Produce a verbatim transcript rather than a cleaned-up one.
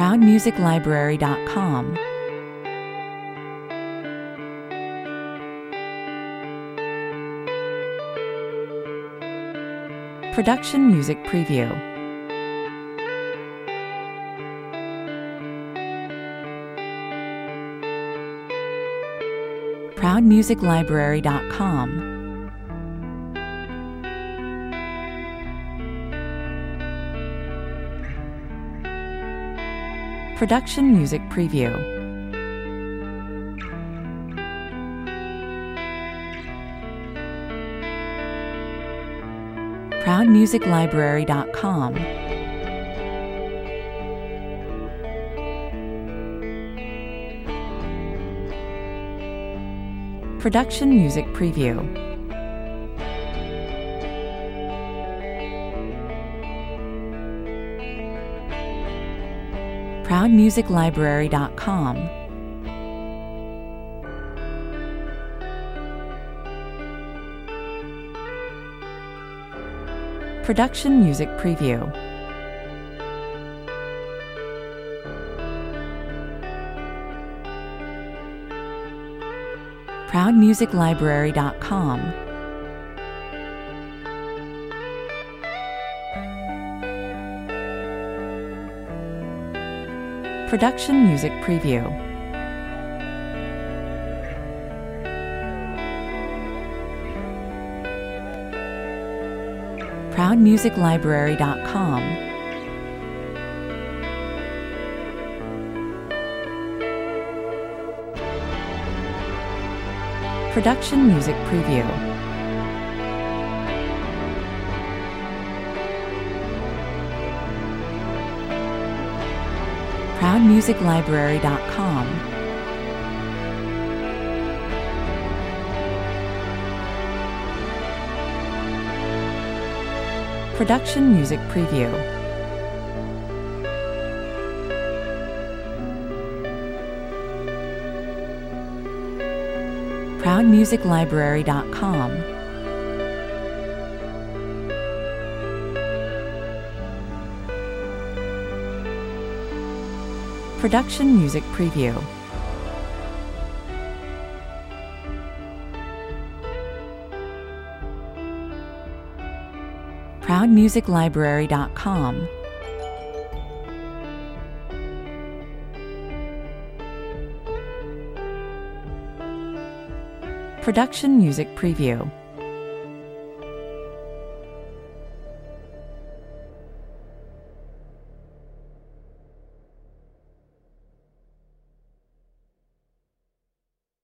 proud music library dot com. Production Music Preview. proud music library dot com. Production Music Preview. proud music library dot com. Production Music Preview. proud music library dot com. Production Music Preview. proud music library dot com. Production Music Preview. proud music library dot com. Production Music Preview. proud music library dot com. Production Music Preview. proud music library dot com. Production Music Preview. proud music library dot com. Production Music Preview.